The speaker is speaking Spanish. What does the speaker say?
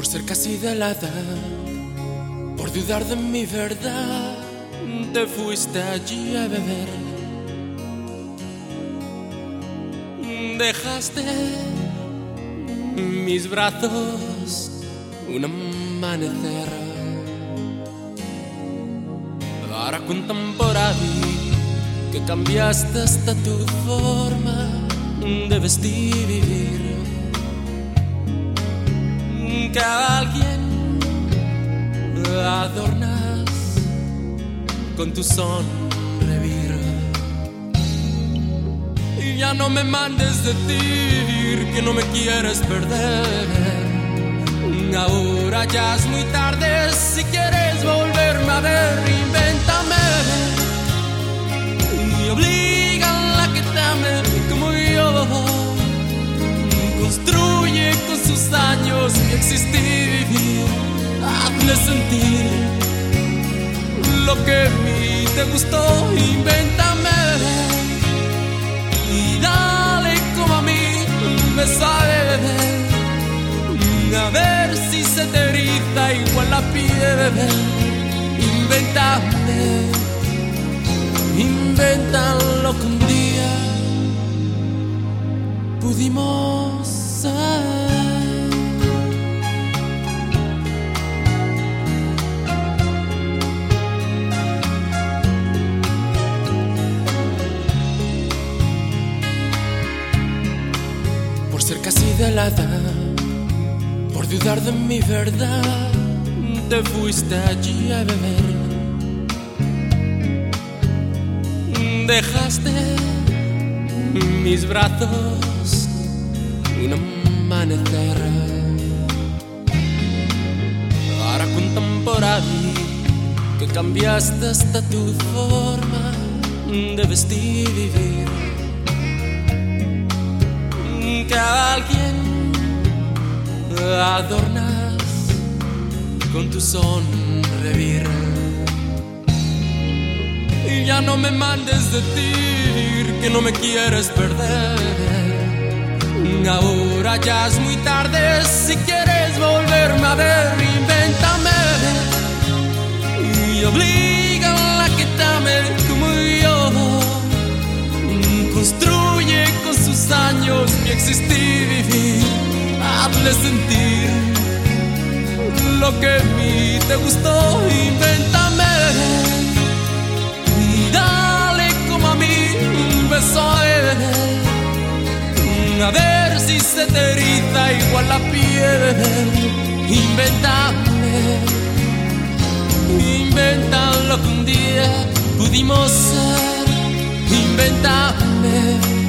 Por ser casi de la edad, por dudar de mi verdad, te fuiste allí a beber. Dejaste mis brazos un amanecer. Ahora cuentan por ahí que cambiaste hasta tu forma de vestir y vivir, que a alguien adornas con tu sonreír. Y ya no me mandes decir que no me quieres perder. Ahora ya es muy tarde, si quieres volverme a ver, invéntame y oblígala a que te ame como yo. Construye con sus años mi existir, hazle sentir lo que a mí te gustó, invéntame y dale como a mí un beso a beber. A ver si se te eriza igual la piel. Invéntame, inventa lo que un día pudimos ser. Por ser casi de la edad, por dudar de mi verdad, te fuiste allí a beber. Dejaste mis brazos un amanecer. Ahora cuentan por ahí que cambiaste hasta tu forma de vestir y vivir, que a alguien adornas con tu sonreír. Y ya no me mandes decir que no me quieres perder. Ahora ya es muy tarde, si quieres volverme a ver, invéntame y oblígala a que te ame como yo. Construye con sus años mi existir y vivir, hazle sentir lo que a mí te gustó, invéntame y dale como a mí un beso a él. A ver si se te eriza igual la piel. Invéntame, inventa lo que un día pudimos ser. Invéntame